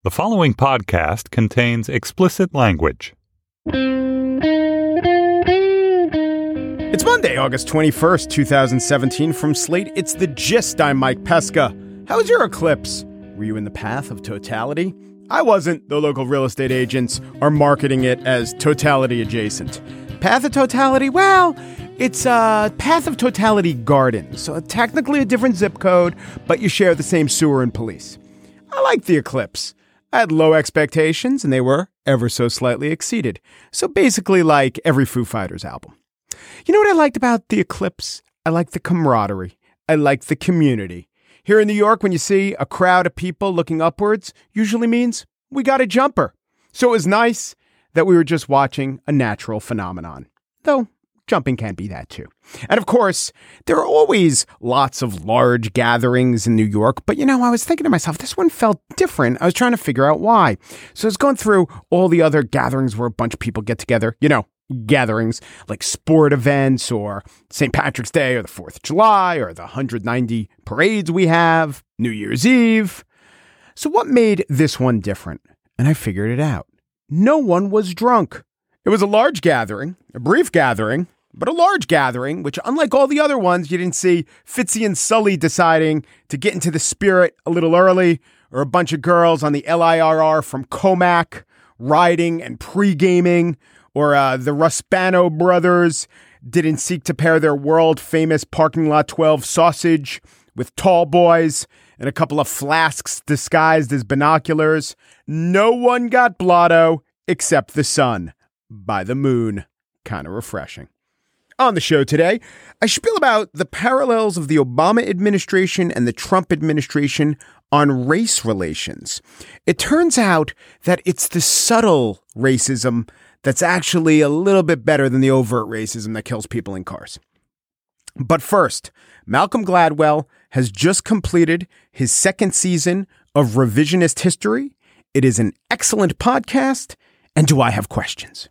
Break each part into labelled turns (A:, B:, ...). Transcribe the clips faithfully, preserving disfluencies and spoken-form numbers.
A: The following podcast contains explicit language.
B: It's Monday, August twenty-first, twenty seventeen. From Slate, it's The Gist. I'm Mike Pesca. How was your eclipse? Were you in the path of totality? I wasn't, though local real estate agents are marketing it as totality adjacent. Path of totality? Well, it's a Path of Totality Garden, so technically a different zip code, but you share the same sewer and police. I liked the eclipse. I had low expectations, and they were ever so slightly exceeded. So basically like every Foo Fighters album. You know what I liked about the eclipse? I liked the camaraderie. I liked the community. Here in New York, when you see a crowd of people looking upwards, usually means we got a jumper. So it was nice that we were just watching a natural phenomenon. Though jumping can be that too. And of course, there are always lots of large gatherings in New York, but you know, I was thinking to myself, this one felt different. I was trying to figure out why. So I was going through all the other gatherings where a bunch of people get together, you know, gatherings like sport events or Saint Patrick's Day or the fourth of July or the one hundred ninety parades we have, New Year's Eve. So what made this one different? And I figured it out. No one was drunk. It was a large gathering, a brief gathering, but a large gathering, which unlike all the other ones, you didn't see Fitzy and Sully deciding to get into the spirit a little early, or a bunch of girls on the L I R R from Comac riding and pre-gaming, or uh, the Ruspano brothers didn't seek to pair their world-famous Parking Lot twelve sausage with tall boys and a couple of flasks disguised as binoculars. No one got blotto except the sun by the moon. Kind of refreshing. On the show today, I spiel about the parallels of the Obama administration and the Trump administration on race relations. It turns out that it's the subtle racism that's actually a little bit better than the overt racism that kills people in cars. But first, Malcolm Gladwell has just completed his second season of Revisionist History. It is an excellent podcast, and do I have questions?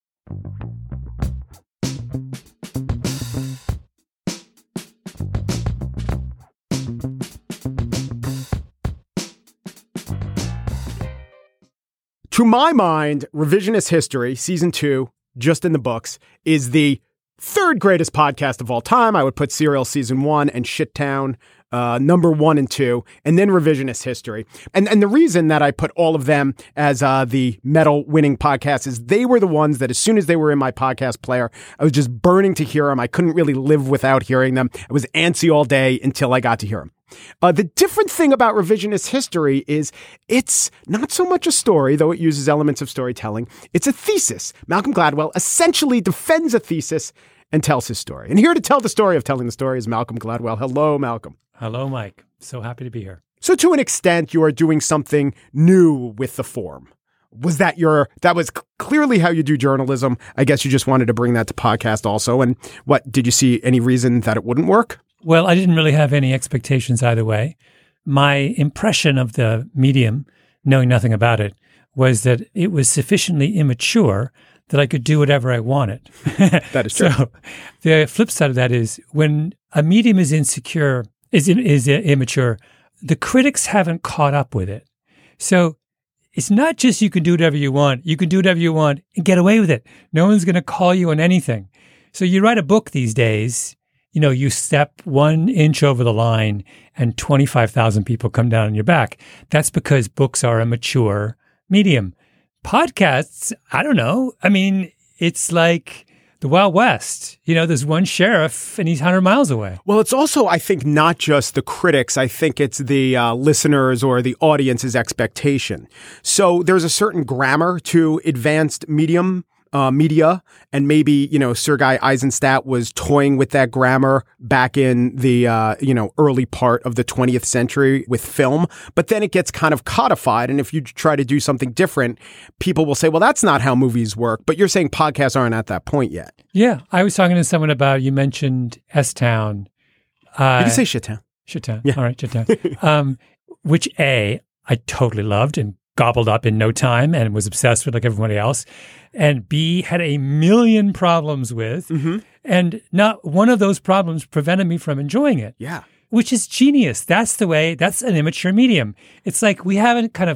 B: To my mind, Revisionist History, Season two, just in the books, is the third greatest podcast of all time. I would put Serial Season one and Shittown uh, number one and two, and then Revisionist History. And and the reason that I put all of them as uh, the medal-winning podcasts is they were the ones that as soon as they were in my podcast player, I was just burning to hear them. I couldn't really live without hearing them. I was antsy all day until I got to hear them. Uh, the different thing about Revisionist History is it's not so much a story, though it uses elements of storytelling. It's a thesis. Malcolm Gladwell essentially defends a thesis and tells his story. And here to tell the story of telling the story is Malcolm Gladwell. Hello, Malcolm.
C: Hello, Mike. So happy to be here.
B: So to an extent, you are doing something new with the form. Was that your, that was c- clearly how you do journalism. I guess you just wanted to bring that to podcast also. And what, did you see any reason that it wouldn't work?
C: Well, I didn't really have any expectations either way. My impression of the medium, knowing nothing about it, was that it was sufficiently immature that I could do whatever I wanted.
B: That is true.
C: So the flip side of that is when a medium is insecure, is is immature, the critics haven't caught up with it. So it's not just you can do whatever you want. You can do whatever you want and get away with it. No one's going to call you on anything. So you write a book these days, you know, you step one inch over the line and twenty-five thousand people come down on your back. That's because books are a mature medium. Podcasts, I don't know. I mean, it's like the Wild West. You know, there's one sheriff and he's one hundred miles away.
B: Well, it's also, I think, not just the critics. I think it's the uh, listeners or the audience's expectation. So there's a certain grammar to advanced medium Uh, media, and maybe, you know, Sergei Eisenstadt was toying with that grammar back in the, uh, you know, early part of the twentieth century with film, but then it gets kind of codified, and if you try to do something different, people will say, well, that's not how movies work, but you're saying podcasts aren't at that point yet.
C: Yeah, I was talking to someone about, you mentioned S-Town. Uh,
B: Did you say Shittown?
C: Shittown,
B: yeah.
C: All right, Shittown. um, which, A, I totally loved and gobbled up in no time and was obsessed with like everybody else. And B, had a million problems with. Mm-hmm. And not one of those problems prevented me from enjoying it.
B: Yeah.
C: Which is genius. That's the way, that's an immature medium. It's like we haven't kind of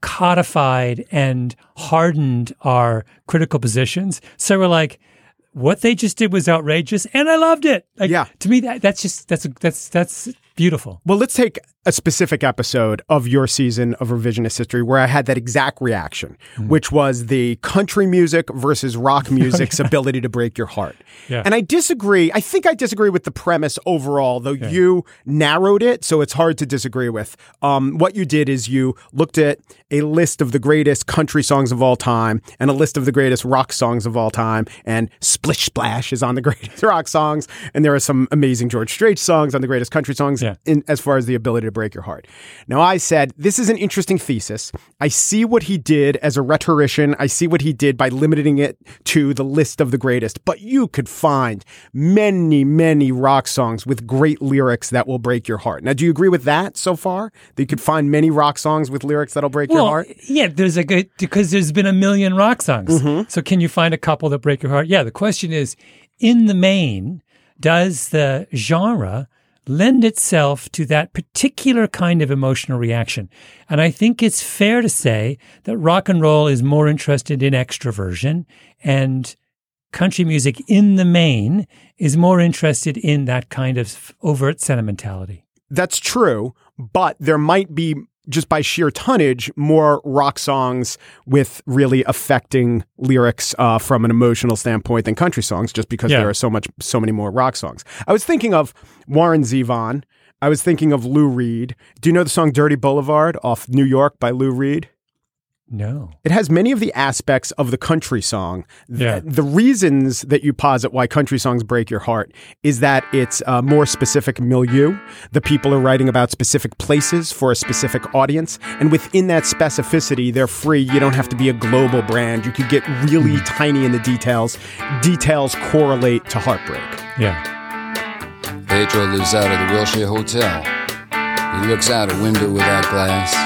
C: codified and hardened our critical positions. So we're like, what they just did was outrageous, and I loved it. Like,
B: yeah.
C: To me, that, that's just that's that's that's beautiful.
B: Well, let's take a specific episode of your season of Revisionist History where I had that exact reaction, mm. which was the country music versus rock music's oh, yeah. ability to break your heart.
C: Yeah.
B: And I disagree. I think I disagree with the premise overall, though
C: yeah.
B: you narrowed it, so it's hard to disagree with. Um, what you did is you looked at a list of the greatest country songs of all time and a list of the greatest rock songs of all time, and Splish Splash is on the greatest rock songs, and there are some amazing George Strait songs on the greatest country songs
C: yeah.
B: in, as far as the ability to break your heart. Now, I said, this is an interesting thesis. I see what he did as a rhetorician. I see what he did by limiting it to the list of the greatest. But you could find many, many rock songs with great lyrics that will break your heart. Now, do you agree with that so far? That you could find many rock songs with lyrics that'll break
C: well,
B: your heart?
C: Yeah, there's a good, because there's been a million rock songs. Mm-hmm. So can you find a couple that break your heart? Yeah, the question is, in the main, does the genre lend itself to that particular kind of emotional reaction? And I think it's fair to say that rock and roll is more interested in extroversion, and country music in the main is more interested in that kind of overt sentimentality.
B: That's true, but there might be, just by sheer tonnage, more rock songs with really affecting lyrics uh, from an emotional standpoint than country songs, just because
C: yeah.
B: there are so much, so many more rock songs. I was thinking of Warren Zevon. I was thinking of Lou Reed. Do you know the song "Dirty Boulevard" off New York by Lou Reed?
C: No.
B: It has many of the aspects of the country song.
C: Yeah.
B: The, the reasons that you posit why country songs break your heart is that it's a more specific milieu. The people are writing about specific places for a specific audience. And within that specificity, they're free. You don't have to be a global brand. You could get really tiny in the details. Details correlate to heartbreak.
C: Yeah.
D: Pedro lives out of the Wilshire Hotel. He looks out a window without glass.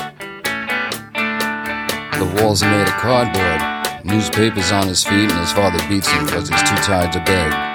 D: The walls are made of cardboard. Newspapers on his feet, and his father beats him because he's too tired to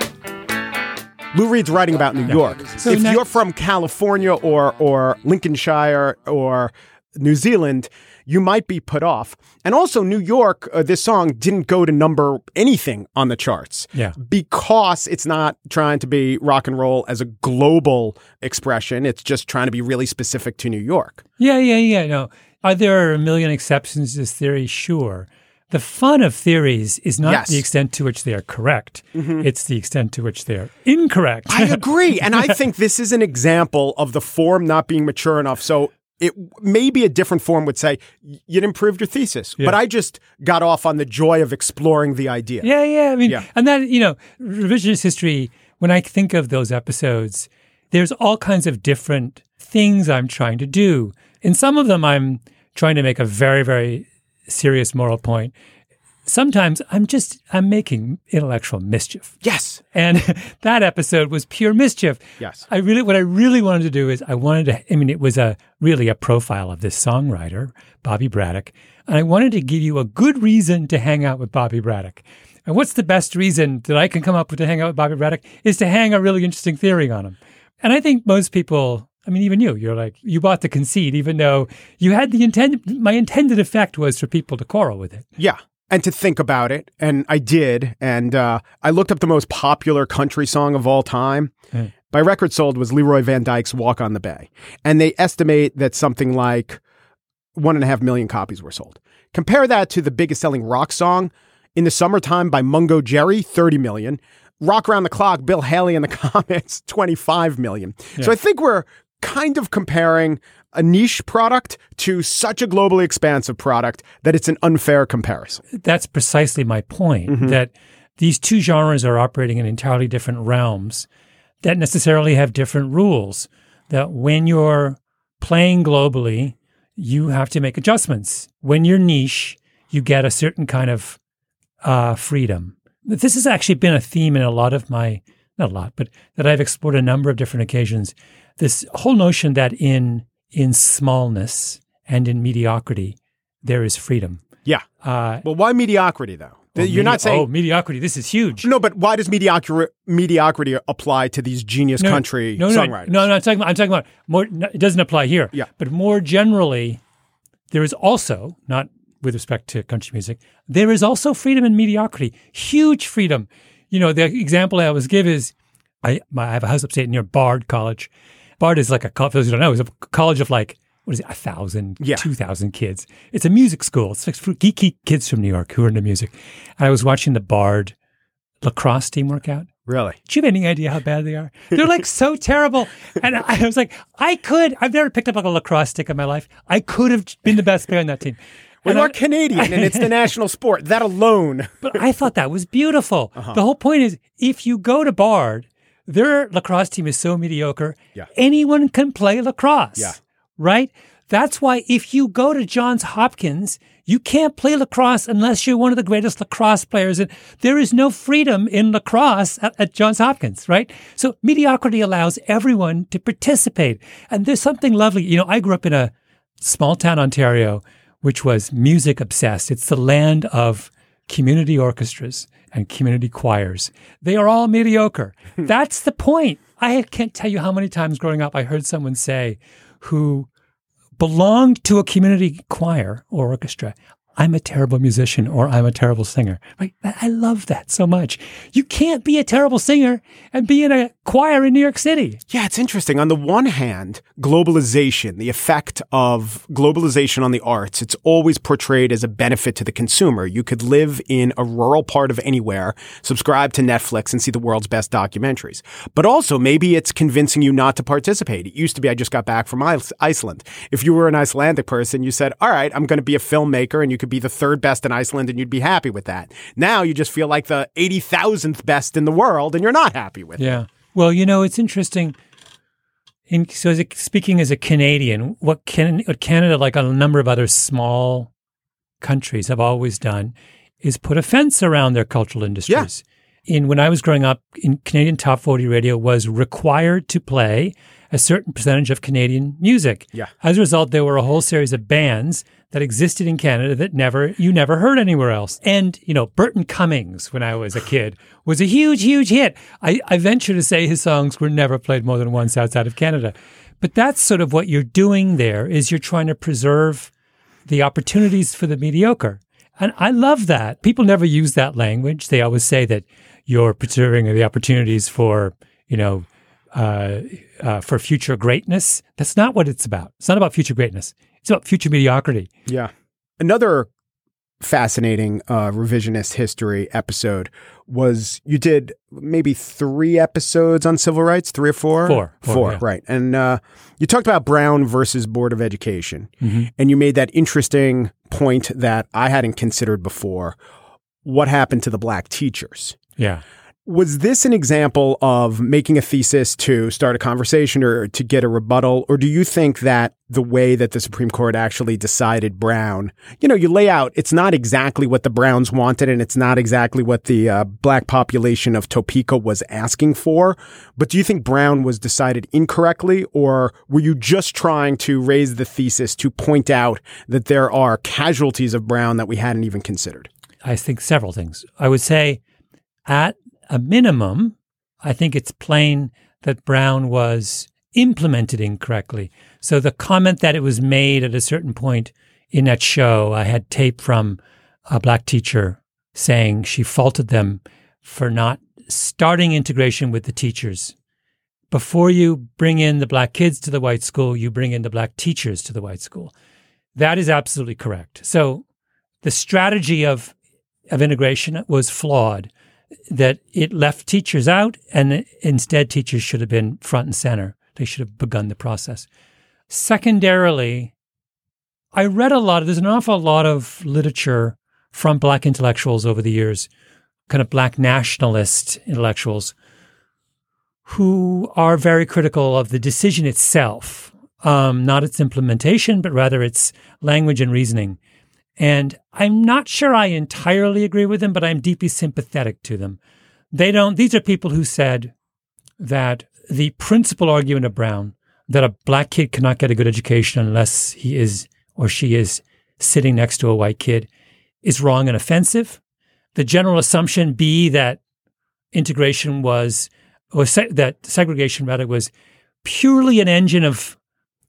D: beg.
B: Lou Reed's writing about New York.
C: So
B: if
C: now-
B: you're from California or or Lincolnshire or New Zealand, you might be put off. And also, New York, uh, this song didn't go to number anything on the charts.
C: Yeah.
B: Because it's not trying to be rock and roll as a global expression. It's just trying to be really specific to New York.
C: Yeah, yeah, yeah. No. Are there a million exceptions to this theory? Sure. The fun of theories is not
B: Yes.
C: the extent to which they are correct. Mm-hmm. It's the extent to which they are incorrect.
B: I agree. And I think this is an example of the form not being mature enough. So it maybe a different form would say, you'd improved your thesis.
C: Yeah.
B: But I just got off on the joy of exploring the idea.
C: Yeah, yeah. I mean,
B: Yeah.
C: and that, you know, revisionist history, when I think of those episodes, there's all kinds of different things I'm trying to do. In some of them, I'm trying to make a very, very serious moral point. Sometimes I'm just, I'm making intellectual mischief.
B: Yes.
C: And that episode was pure mischief.
B: Yes.
C: I really, what I really wanted to do is I wanted to, I mean, it was a really a profile of this songwriter, Bobby Braddock. And I wanted to give you a good reason to hang out with Bobby Braddock. And what's the best reason that I can come up with to hang out with Bobby Braddock is to hang a really interesting theory on him. And I think most people, I mean, even you, you're like, you bought the conceit, even though you had the intent, my intended effect was for people to quarrel with it.
B: Yeah. And to think about it. And I did. And uh, I looked up the most popular country song of all time.
C: Mm.
B: By record sold was Leroy Van Dyke's Walk on the Bay. And they estimate that something like one and a half million copies were sold. Compare that to the biggest selling rock song in the summertime by Mungo Jerry, thirty million. Rock Around the Clock, Bill Haley and the Comets, twenty-five million. Yeah. So I think we're kind of comparing a niche product to such a globally expansive product that it's an unfair comparison.
C: That's precisely my point, mm-hmm. that these two genres are operating in entirely different realms that necessarily have different rules, that when you're playing globally, you have to make adjustments. When you're niche, you get a certain kind of uh, freedom. This has actually been a theme in a lot of my, not a lot, but that I've explored a number of different occasions. This whole notion that in in smallness and in mediocrity, there is freedom.
B: Yeah. Uh, well, why mediocrity, though?
C: Well,
B: You're
C: medi-
B: not saying...
C: Oh, mediocrity, this is huge.
B: No, but why does mediocri- mediocrity apply to these genius
C: no,
B: country
C: no, no,
B: songwriters?
C: No, no, I'm talking about, I'm talking about more, no, it doesn't apply here.
B: Yeah.
C: But more generally, there is also, not with respect to country music, there is also freedom in mediocrity, huge freedom. You know, the example I always give is, I, my, I have a house upstate near Bard College. Bard is like a, for those who don't know, it's a college of like, what is it, a thousand,
B: yeah.
C: two thousand kids. It's a music school. It's like for geeky kids from New York who are into music. And I was watching the Bard lacrosse team work out.
B: Really?
C: Do you have any idea how bad they are? They're like so terrible. And I was like, I could, I've never picked up like a lacrosse stick in my life. I could have been the best player on that team.
B: Well,
C: and
B: you
C: I,
B: are Canadian and it's the national sport. That alone.
C: But I thought that was beautiful.
B: Uh-huh.
C: The whole point is, if you go to Bard, their lacrosse team is so mediocre,
B: yeah.
C: anyone can play lacrosse.
B: Yeah.
C: Right? That's why if you go to Johns Hopkins, you can't play lacrosse unless you're one of the greatest lacrosse players. And there is no freedom in lacrosse at, at Johns Hopkins, right? So mediocrity allows everyone to participate. And there's something lovely. You know, I grew up in a small town, Ontario, which was music obsessed. It's the land of community orchestras and community choirs. They are all mediocre. That's the point. I can't tell you how many times growing up I heard someone say who belonged to a community choir or orchestra, I'm a terrible musician or I'm a terrible singer. Right? I love that so much. You can't be a terrible singer and be in a choir in New York City.
B: Yeah, it's interesting. On the one hand, globalization, the effect of globalization on the arts, it's always portrayed as a benefit to the consumer. You could live in a rural part of anywhere, subscribe to Netflix and see the world's best documentaries. But also, maybe it's convincing you not to participate. It used to be, I just got back from Iceland. If you were an Icelandic person, you said, all right, I'm going to be a filmmaker, and you could be the third best in Iceland and you'd be happy with that. Now you just feel like the eighty thousandth best in the world and you're not happy with
C: yeah.
B: it.
C: Yeah. Well, you know, it's interesting. In, so as a, speaking as a Canadian, what, can, what Canada, like a number of other small countries have always done is put a fence around their cultural industries. Yeah. In when I was growing up, in Canadian Top forty radio was required to play a certain percentage of Canadian music.
B: Yeah.
C: As a result, there were a whole series of bands that existed in Canada that never you never heard anywhere else. And, you know, Burton Cummings, when I was a kid, was a huge, huge hit. I, I venture to say his songs were never played more than once outside of Canada. But that's sort of what you're doing there, is you're trying to preserve the opportunities for the mediocre. And I love that. People never use that language. They always say that you're preserving the opportunities for, you know, uh, uh, for future greatness. That's not what it's about. It's not about future greatness. It's about future mediocrity.
B: Yeah. Another fascinating uh, revisionist history episode was you did maybe three episodes on civil rights, three or four?
C: Four. Four,
B: four
C: yeah.
B: Right. And uh, you talked about Brown versus Board of Education.
C: Mm-hmm.
B: And you made that interesting point that I hadn't considered before. What happened to the black teachers?
C: Yeah.
B: Was this an example of making a thesis to start a conversation or to get a rebuttal? Or do you think that the way that the Supreme Court actually decided Brown, you know, you lay out, it's not exactly what the Browns wanted and it's not exactly what the uh, black population of Topeka was asking for. But do you think Brown was decided incorrectly, or were you just trying to raise the thesis to point out that there are casualties of Brown that we hadn't even considered?
C: I think several things. I would say at a minimum, I think it's plain that Brown was implemented incorrectly. So the comment that it was made at a certain point in that show, I had tape from a black teacher saying she faulted them for not starting integration with the teachers. Before you bring in the black kids to the white school, you bring in the black teachers to the white school. That is absolutely correct. So the strategy of, of integration was flawed, that it left teachers out, and instead teachers should have been front and center. They should have begun the process. Secondarily, I read a lot, there's an awful lot of literature from black intellectuals over the years, kind of black nationalist intellectuals, who are very critical of the decision itself, um, not its implementation, but rather its language and reasoning. And I'm not sure I entirely agree with them, but I'm deeply sympathetic to them. They don't, these are people who said that the principal argument of Brown, that a black kid cannot get a good education unless he is or she is sitting next to a white kid, is wrong and offensive. The general assumption be that integration was, or se- that segregation rather was purely an engine of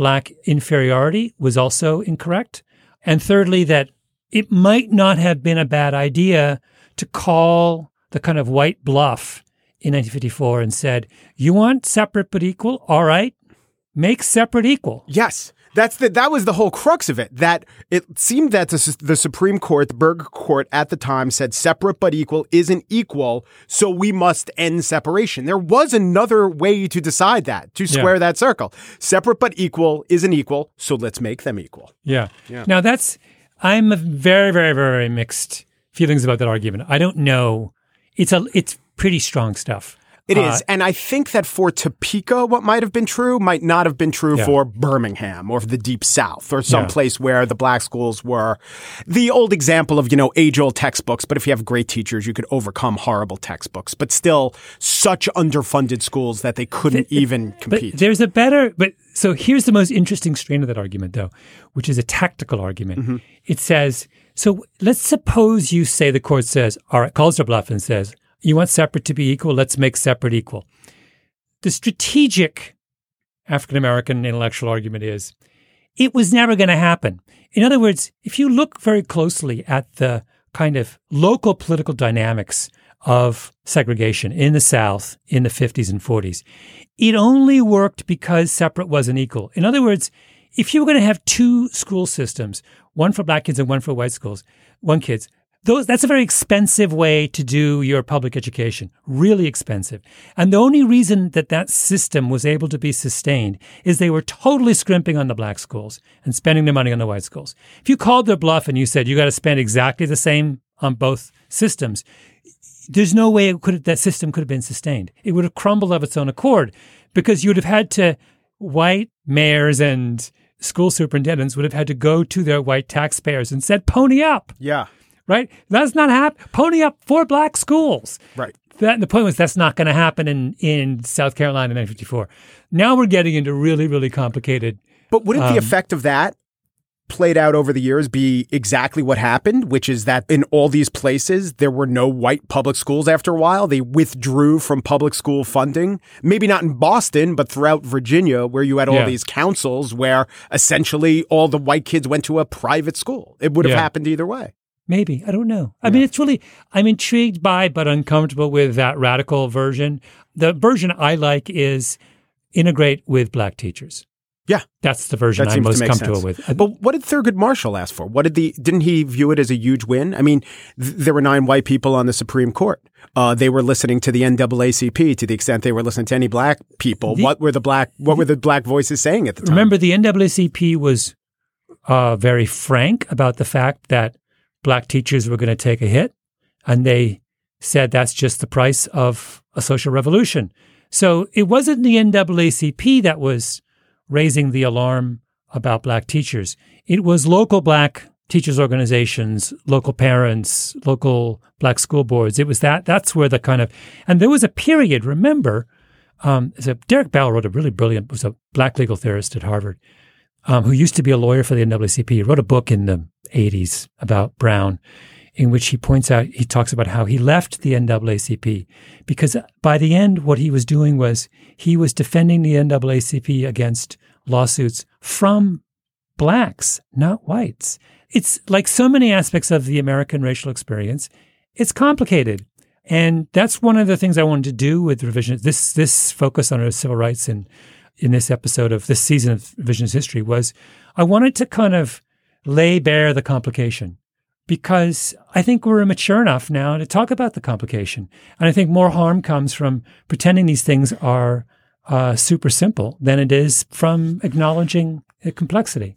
C: black inferiority was also incorrect. And thirdly, that it might not have been a bad idea to call the kind of white bluff in nineteen fifty-four and said, you want separate but equal? All right, make separate equal.
B: Yes. That's the, that was the whole crux of it, that it seemed that the, the Supreme Court, the Burger Court at the time said separate but equal isn't equal, so we must end separation. There was another way to decide that, to square yeah. that circle. Separate but equal isn't equal, so let's make them equal.
C: Yeah. yeah. Now that's, I'm very, very, very mixed feelings about that argument. I don't know. It's a, it's pretty strong stuff.
B: It uh, is. And I think that for Topeka, what might have been true might not have been true yeah. for Birmingham or for the Deep South or some yeah. place where the black schools were the old example of, you know, age-old textbooks. But if you have great teachers, you could overcome horrible textbooks. But still such underfunded schools that they couldn't the, even compete.
C: But there's a better – but so here's the most interesting strain of that argument, though, which is a tactical argument. Mm-hmm. It says – so let's suppose you say the court says, all right, calls their bluff and says – you want separate to be equal? Let's make separate equal. The strategic African-American intellectual argument is it was never going to happen. In other words, if you look very closely at the kind of local political dynamics of segregation in the South in the fifties and forties, it only worked because separate wasn't equal. In other words, if you were going to have two school systems, one for black kids and one for white schools, one kids, Those, that's a very expensive way to do your public education, really expensive. And the only reason that that system was able to be sustained is they were totally scrimping on the black schools and spending their money on the white schools. If you called their bluff and you said you got to spend exactly the same on both systems, there's no way it could that system could have been sustained. It would have crumbled of its own accord because you would have had to, white mayors and school superintendents would have had to go to their white taxpayers and said, pony up.
B: Yeah.
C: Right? That's not happen. Pony up for black schools.
B: Right.
C: That, the point was that's not going to happen in, in South Carolina in nineteen fifty-four. Now we're getting into really, really complicated.
B: But wouldn't
C: um,
B: the effect of that played out over the years be exactly what happened, which is that in all these places, there were no white public schools after a while. They withdrew from public school funding, maybe not in Boston, but throughout Virginia, where you had all yeah. these councils where essentially all the white kids went to a private school. It would have
C: yeah.
B: happened either way.
C: Maybe. I don't know. I
B: yeah.
C: mean, it's really, I'm intrigued by, but uncomfortable with that radical version. The version I like is integrate with black teachers.
B: Yeah.
C: That's the version
B: that
C: I'm most comfortable
B: sense.
C: with.
B: But what did Thurgood Marshall ask for? What did the, didn't he view it as a huge win? I mean, th- there were nine white people on the Supreme Court. Uh, they were listening to the N double A C P to the extent they were listening to any black people. The, what were the black, what were the black voices saying at the time?
C: Remember, the N double A C P was uh, very frank about the fact that black teachers were going to take a hit, and they said that's just the price of a social revolution. So it wasn't the N double A C P that was raising the alarm about black teachers. It was local black teachers organizations, local parents, local black school boards. It was that. That's where the kind of, and there was a period, remember, um, so Derek Bell wrote a really brilliant, was a black legal theorist at Harvard, um, who used to be a lawyer for the N double A C P. He wrote a book in the eighties about Brown, in which he points out, he talks about how he left the N double A C P because by the end, what he was doing was he was defending the N double A C P against lawsuits from blacks, not whites. It's like so many aspects of the American racial experience. It's complicated. And that's one of the things I wanted to do with revision. This, this focus on civil rights in, in this episode of this season of Revisionist History was I wanted to kind of lay bare the complication, because I think we're mature enough now to talk about the complication. And I think more harm comes from pretending these things are uh, super simple than it is from acknowledging the complexity.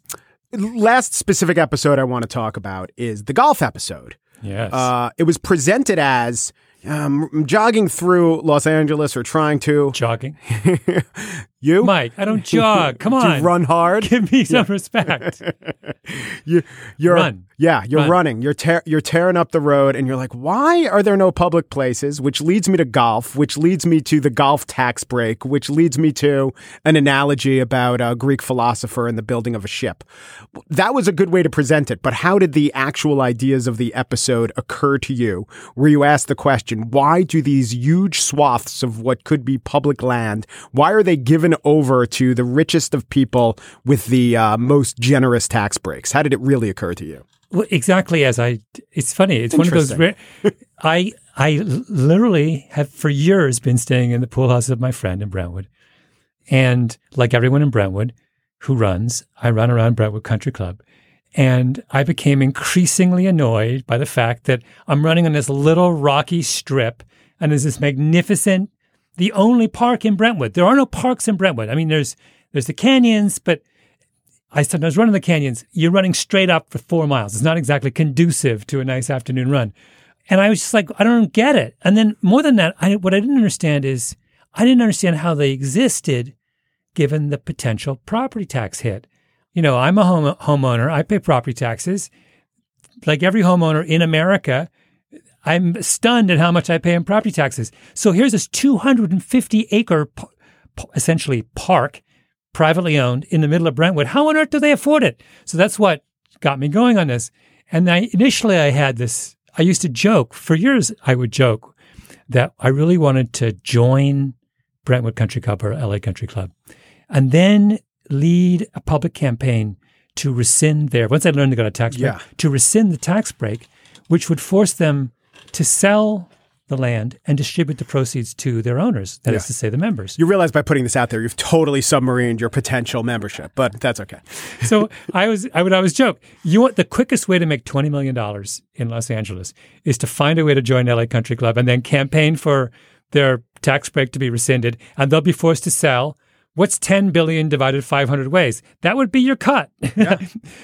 B: Last specific episode I want to talk about is the golf episode.
C: Yes.
B: Uh, it was presented as um, jogging through Los Angeles or trying to.
C: Jogging.
B: You?
C: Mike, I don't jog. Come on.
B: Do you run hard?
C: Give me some yeah. respect.
B: you, you're,
C: Run.
B: Yeah, you're
C: Run.
B: running. You're tear, you're tearing up the road, and you're like, why are there no public places? Which leads me to golf, which leads me to the golf tax break, which leads me to an analogy about a Greek philosopher and the building of a ship. That was a good way to present it, but how did the actual ideas of the episode occur to you, where you asked the question, why do these huge swaths of what could be public land, why are they given turn over to the richest of people with the uh, most generous tax breaks? How did it really occur to you?
C: Well, exactly as I, it's funny. It's one of those, rare, I, I literally have for years been staying in the pool house of my friend in Brentwood. And like everyone in Brentwood who runs, I run around Brentwood Country Club. And I became increasingly annoyed by the fact that I'm running on this little rocky strip and there's this magnificent, the only park in Brentwood. There are no parks in Brentwood. I mean, there's, there's the canyons, but I sometimes run in the canyons. You're running straight up for four miles. It's not exactly conducive to a nice afternoon run. And I was just like, I don't get it. And then more than that, I, what I didn't understand is I didn't understand how they existed given the potential property tax hit. You know, I'm a home homeowner. I pay property taxes. Like every homeowner in America, I'm stunned at how much I pay in property taxes. So here's this two hundred fifty acre, essentially park, privately owned in the middle of Brentwood. How on earth do they afford it? So that's what got me going on this. And I, initially I had this, I used to joke, for years I would joke that I really wanted to join Brentwood Country Club or L A Country Club and then lead a public campaign to rescind their, once I learned to go to tax break,
B: yeah.
C: to rescind the tax break, which would force them to sell the land and distribute the proceeds to their owners, that
B: yeah.
C: is to say the members.
B: You realize by putting this out there, you've totally submarined your potential membership, but that's okay.
C: So I was, I would always joke, you want the quickest way to make twenty million dollars in Los Angeles is to find a way to join L A Country Club and then campaign for their tax break to be rescinded, and they'll be forced to sell. What's ten billion divided five hundred ways? That would be your cut. Yeah.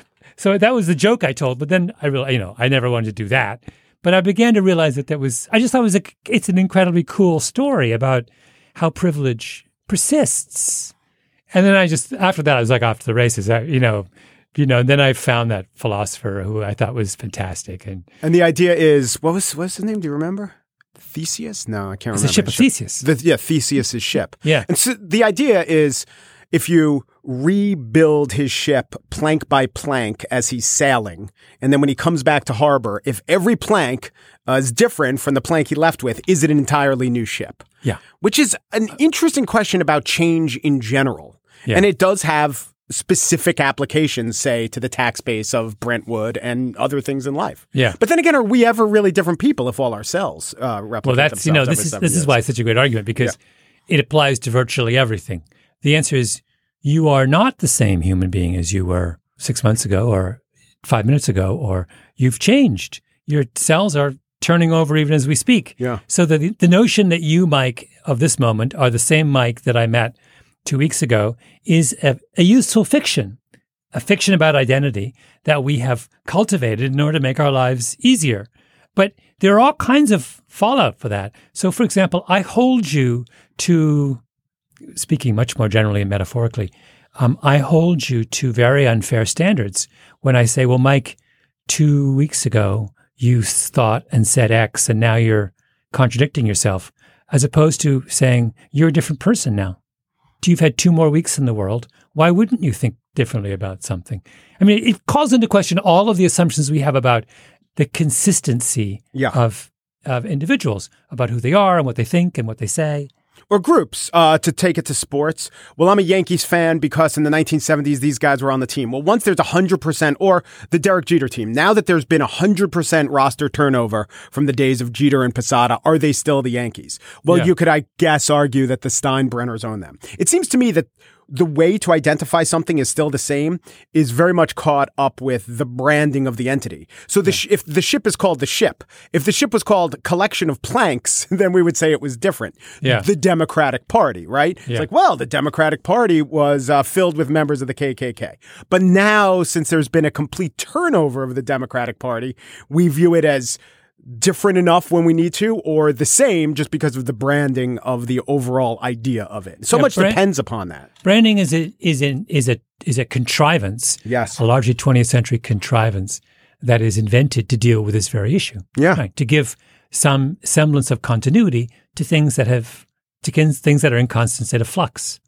C: So that was the joke I told, but then I really, you know, I never wanted to do that. But I began to realize that that was, I just thought it was a, it's an incredibly cool story about how privilege persists. And then I just, after that, I was like off to the races, I, you know, you know, and then I found that philosopher who I thought was fantastic. And
B: and the idea is, what was, what's his name? Do you remember? Theseus? No, I can't
C: it's
B: remember.
C: the ship of Theseus.
B: The, yeah, Theseus's ship.
C: Yeah.
B: And so the idea is if you rebuild his ship plank by plank as he's sailing, and then when he comes back to harbor, if every plank uh, is different from the plank he left with, is it an entirely new ship?
C: Yeah.
B: Which is an interesting question about change in general.
C: Yeah.
B: And it does have specific applications, say, to the tax base of Brentwood and other things in life.
C: Yeah.
B: But then again, are we ever really different people if all our cells uh, replicate
C: Well, that's, you know, this is this is why it's such a great argument, because yeah. it applies to virtually everything. The answer is you are not the same human being as you were six months ago or five minutes ago, or you've changed. Your cells are turning over even as we speak.
B: Yeah.
C: So the the notion that you, Mike, of this moment are the same Mike that I met two weeks ago is a, a useful fiction, a fiction about identity that we have cultivated in order to make our lives easier. But there are all kinds of fallout for that. So, for example, I hold you to, speaking much more generally and metaphorically, um, I hold you to very unfair standards when I say, well, Mike, two weeks ago, you thought and said X, and now you're contradicting yourself, as opposed to saying, you're a different person now. You've had two more weeks in the world. Why wouldn't you think differently about something? I mean, it calls into question all of the assumptions we have about the consistency
B: yeah.
C: of of individuals, about who they are and what they think and what they say.
B: Or groups, uh, to take it to sports. Well, I'm a Yankees fan because in the nineteen seventies, these guys were on the team. Well, once there's one hundred percent, or the Derek Jeter team, now that there's been one hundred percent roster turnover from the days of Jeter and Posada, are they still the Yankees? Well, yeah. you could, I guess, argue that the Steinbrenners own them. It seems to me that the way to identify something is still the same is very much caught up with the branding of the entity. So the yeah. sh- if the ship is called the ship, if the ship was called collection of planks, then we would say it was different.
C: Yeah.
B: The Democratic Party, right?
C: Yeah.
B: It's like, well, the Democratic Party was uh, filled with members of the K K K. But now, since there's been a complete turnover of the Democratic Party, we view it as different enough when we need to, or the same just because of the branding of the overall idea of it. So yeah, much brand- depends upon that.
C: Branding is a, is an, is a is a contrivance,
B: yes,
C: a largely twentieth century contrivance that is invented to deal with this very issue.
B: Yeah,
C: right? To give some semblance of continuity to things that have to things that are in constant state of flux.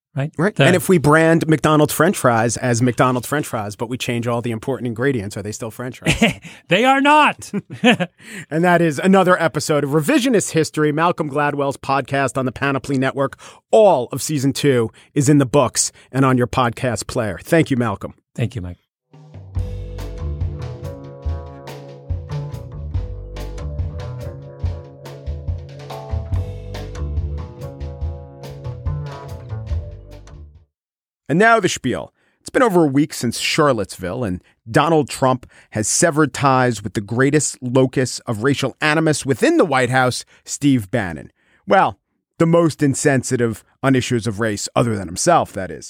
C: right?
B: Right.
C: The,
B: and if we brand McDonald's French fries as McDonald's French fries, but we change all the important ingredients, are they still French fries?
C: They are not.
B: And that is another episode of Revisionist History, Malcolm Gladwell's podcast on the Panoply Network. All of season two is in the books and on your podcast player. Thank you, Malcolm.
C: Thank you, Mike.
B: And now the spiel. It's been over a week since Charlottesville, and Donald Trump has severed ties with the greatest locus of racial animus within the White House, Steve Bannon. Well, the most insensitive on issues of race other than himself, that is.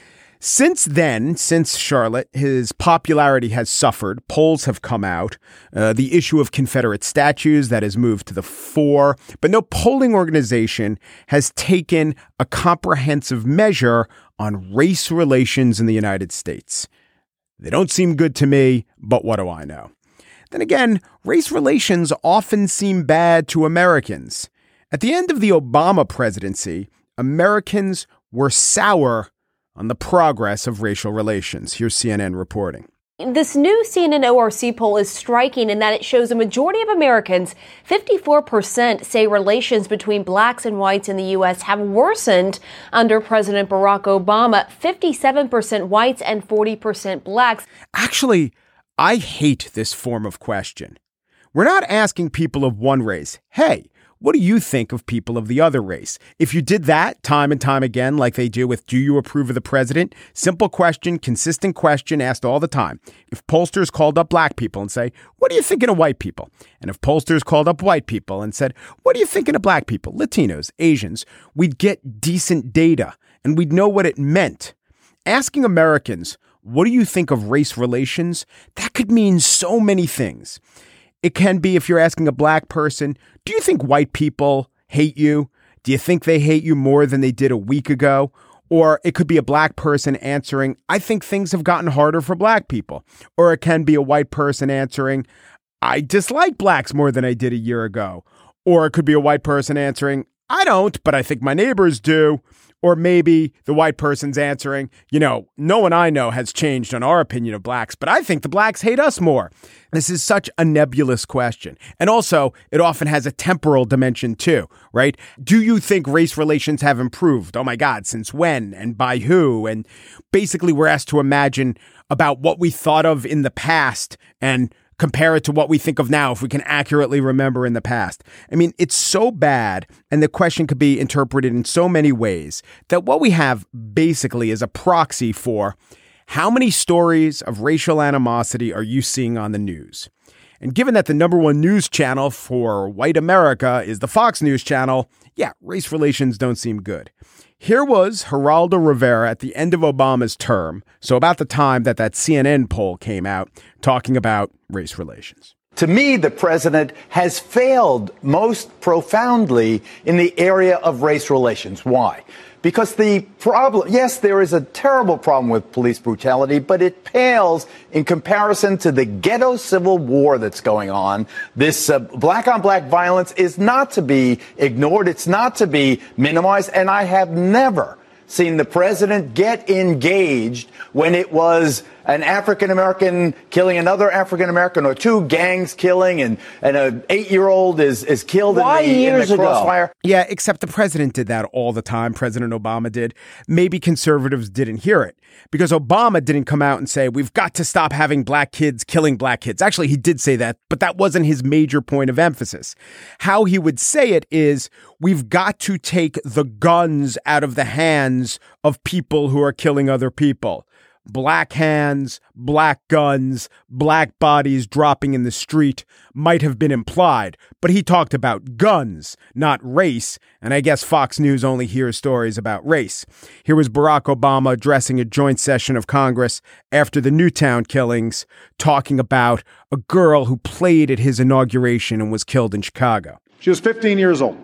B: Since then, since Charlotte, his popularity has suffered. Polls have come out. Uh, the issue of Confederate statues, that has moved to the fore. But no polling organization has taken a comprehensive measure on race relations in the United States. They don't seem good to me, but what do I know? Then again, race relations often seem bad to Americans. At the end of the Obama presidency, Americans were sour on the progress of racial relations. Here's C N N reporting.
E: This new C N N O R C poll is striking in that it shows a majority of Americans, fifty-four percent, say relations between blacks and whites in the U S have worsened under President Barack Obama, fifty-seven percent whites and forty percent blacks.
B: Actually, I hate this form of question. We're not asking people of one race, hey, what do you think of people of the other race? If you did that time and time again, like they do with do you approve of the president? Simple question, consistent question asked all the time. If pollsters called up black people and say, what are you thinking of white people? And if pollsters called up white people and said, what are you thinking of black people, Latinos, Asians? We'd get decent data and we'd know what it meant. Asking Americans, what do you think of race relations? That could mean so many things. It can be if you're asking a black person, do you think white people hate you? Do you think they hate you more than they did a week ago? Or it could be a black person answering, I think things have gotten harder for black people. Or it can be a white person answering, I dislike blacks more than I did a year ago. Or it could be a white person answering, I don't, but I think my neighbors do. Or maybe the white person's answering, you know, no one I know has changed on our opinion of blacks, but I think the blacks hate us more. This is such a nebulous question. And also, it often has a temporal dimension too, right? Do you think race relations have improved? Oh my God, since when and by who? And basically, we're asked to imagine about what we thought of in the past and compare it to what we think of now if we can accurately remember in the past. I mean, it's so bad, and the question could be interpreted in so many ways, that what we have basically is a proxy for how many stories of racial animosity are you seeing on the news? And given that the number one news channel for white America is the Fox News channel, yeah, race relations don't seem good. Here was Geraldo Rivera at the end of Obama's term, so about the time that that C N N poll came out, talking about race relations.
F: To me, the president has failed most profoundly in the area of race relations. Why? Because the problem, yes, there is a terrible problem with police brutality, but it pales in comparison to the ghetto civil war that's going on. This uh, black on black violence is not to be ignored. It's not to be minimized. And I have never seen the president get engaged when it was an African-American killing another African-American, or two gangs killing, and, and an eight-year-old is, is killed
G: Why
F: in the,
G: years
F: in the crossfire.
B: Ago? Yeah, except the president did that all the time. President Obama did. Maybe conservatives didn't hear it because Obama didn't come out and say, we've got to stop having black kids killing black kids. Actually, he did say that, but that wasn't his major point of emphasis. How he would say it is, we've got to take the guns out of the hands of people who are killing other people. Black hands, black guns, black bodies dropping in the street might have been implied, but he talked about guns, not race, and I guess Fox News only hears stories about race. Here was Barack Obama addressing a joint session of Congress after the Newtown killings, talking about a girl who played at his inauguration and was killed in Chicago.
H: She was fifteen years old.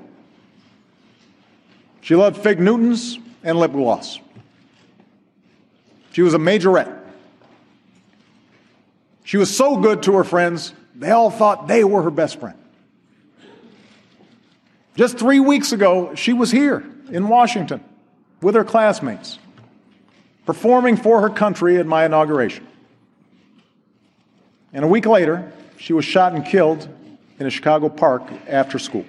H: She loved fig Newtons and lip gloss. She was a majorette. She was so good to her friends, they all thought they were her best friend. Just three weeks ago, she was here in Washington with her classmates, performing for her country at my inauguration. And a week later, she was shot and killed in a Chicago park after school,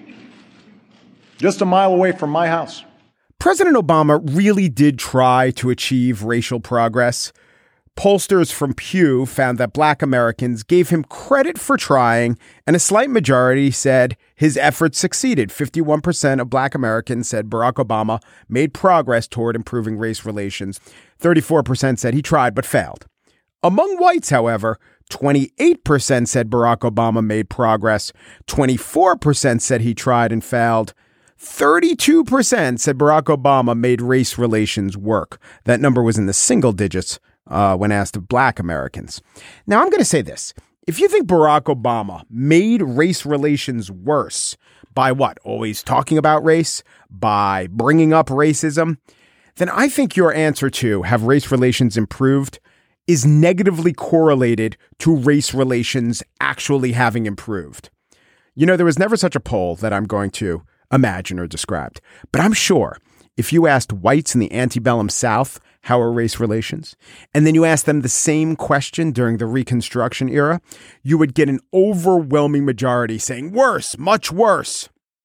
H: just a mile away from my house.
B: President Obama really did try to achieve racial progress. Pollsters from Pew found that Black Americans gave him credit for trying, and a slight majority said his efforts succeeded. fifty-one percent of Black Americans said Barack Obama made progress toward improving race relations. thirty-four percent said he tried but failed. Among whites, however, twenty-eight percent said Barack Obama made progress. twenty-four percent said he tried and failed. thirty-two percent said Barack Obama made race relations work. That number was in the single digits uh, when asked of Black Americans. Now, I'm going to say this. If you think Barack Obama made race relations worse by what? Always talking about race? By bringing up racism? Then I think your answer to have race relations improved is negatively correlated to race relations actually having improved. You know, there was never such a poll that I'm going to imagine or described. But I'm sure if you asked whites in the antebellum South, how are race relations? And then you asked them the same question during the Reconstruction era, you would get an overwhelming majority saying worse, much worse.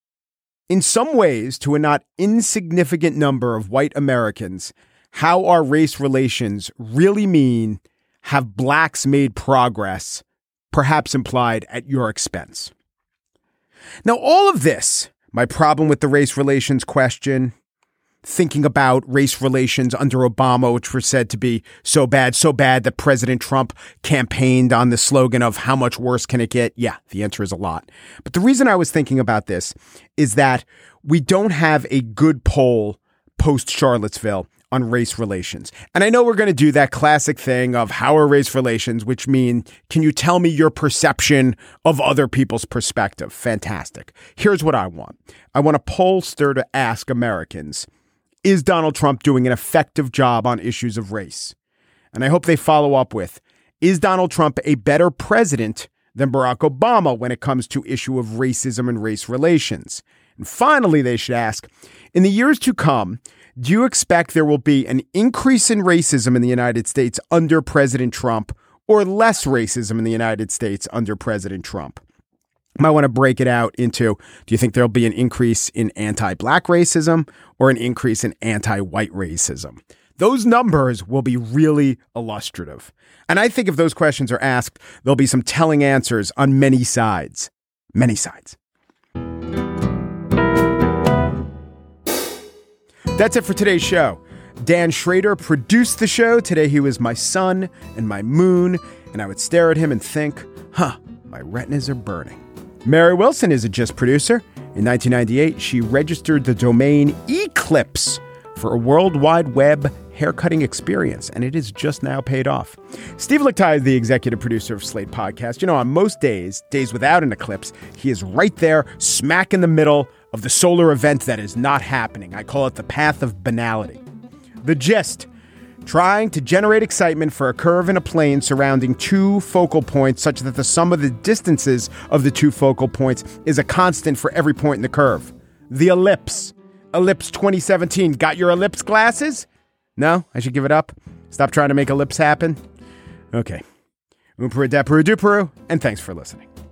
B: In some ways, to a not insignificant number of white Americans, how our race relations really mean have blacks made progress, perhaps implied at your expense. Now, all of this, my problem with the race relations question, thinking about race relations under Obama, which were said to be so bad, so bad that President Trump campaigned on the slogan of how much worse can it get? Yeah, the answer is a lot. But the reason I was thinking about this is that we don't have a good poll post-Charlottesville on race relations. And I know we're going to do that classic thing of how are race relations, which mean, can you tell me your perception of other people's perspective? Fantastic. Here's what I want. I want a pollster to ask Americans, is Donald Trump doing an effective job on issues of race? And I hope they follow up with, is Donald Trump a better president than Barack Obama when it comes to issue of racism and race relations? And finally, they should ask, in the years to come, do you expect there will be an increase in racism in the United States under President Trump or less racism in the United States under President Trump? You might want to break it out into, do you think there'll be an increase in anti-black racism or an increase in anti-white racism? Those numbers will be really illustrative. And I think if those questions are asked, there'll be some telling answers on many sides. Many sides. That's it for today's show. Dan Schrader produced the show. Today he was my sun and my moon, and I would stare at him and think, huh, my retinas are burning. Mary Wilson is a Gist producer. In nineteen ninety-eight, she registered the domain Eclipse for a World Wide Web haircutting experience, and it is just now paid off. Steve Lickteig is the executive producer of Slate Podcast. You know, on most days, days without an eclipse, he is right there, smack in the middle of the solar event that is not happening. I call it the path of banality. The Gist, trying to generate excitement for a curve in a plane surrounding two focal points such that the sum of the distances of the two focal points is a constant for every point in the curve. The ellipse. Ellipse twenty seventeen. Got your ellipse glasses? No? I should give it up? Stop trying to make ellipse happen? Okay. Oomperu dapperu duperu, and thanks for listening.